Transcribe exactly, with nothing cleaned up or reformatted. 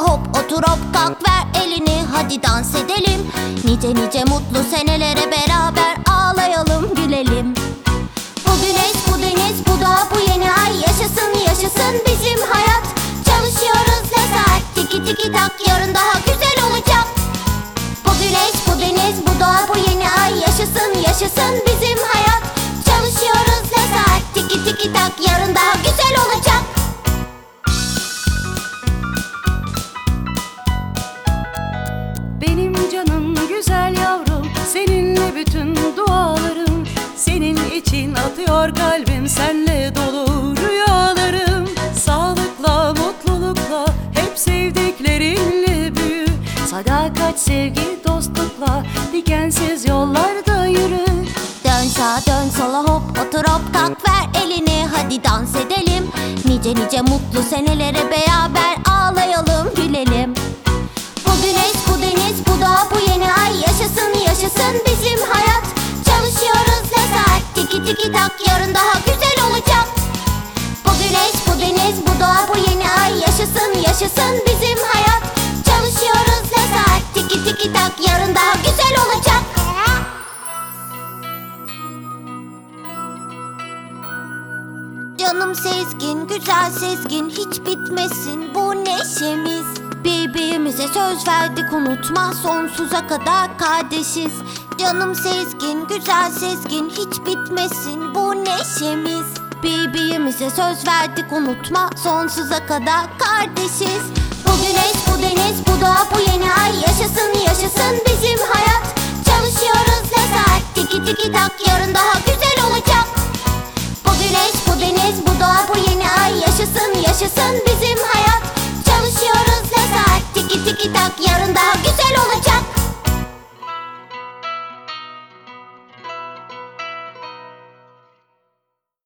hop otur hop kalk ver elini, hadi dans edelim. Nice nice mutlu senelere beraber ağlayalım gülelim. Bu güneş bu deniz bu dağ bu yeni ay, yaşasın yaşasın bizim hayat. Çalışıyoruz ne saat, tiki tiki tak, yarın daha güzel olacak. Bu güneş bu deniz bu dağ bu yeni ay, yaşasın yaşasın bizim hayat. Çalışıyoruz ne saat, tiki tiki tak, yarın daha güzel olacak. Benim canım güzel yavrum, seninle bütün dualarım. Senin için atıyor kalbim, senle dolu rüyalarım. Sağlıkla, mutlulukla, hep sevdiklerinle büyü. Sadakat, sevgi, dostlukla, dikensiz yollarda yürü. Dön sağa dön sola hop otur hop kalk ver elini, hadi dans edelim. Nice nice mutlu senelere beraber ağlayalım gülelim. Bu güneş bu deniz bu dağ bu yeni ay, yaşasın yaşasın bizim hayat. Çalışıyoruz ne saat, tiki tiki tak, yarın daha güzel olacak. Bu güneş bu deniz bu dağ bu yeni ay, yaşasın yaşasın bizim hayat. Çalışıyoruz ne saat, tiki tiki tak, yarın daha güzel olacak. Canım Sezgin, güzel Sezgin, hiç bitmesin bu neşemiz. Birbirimize söz verdik unutma, sonsuza kadar kardeşiz. Canım Sezgin, güzel Sezgin, hiç bitmesin bu neşemiz. Birbirimize söz verdik unutma, sonsuza kadar kardeşiz. Bu güneş bu deniz bu dağ bu yeni ay, yaşasın yaşasın bizim hayat.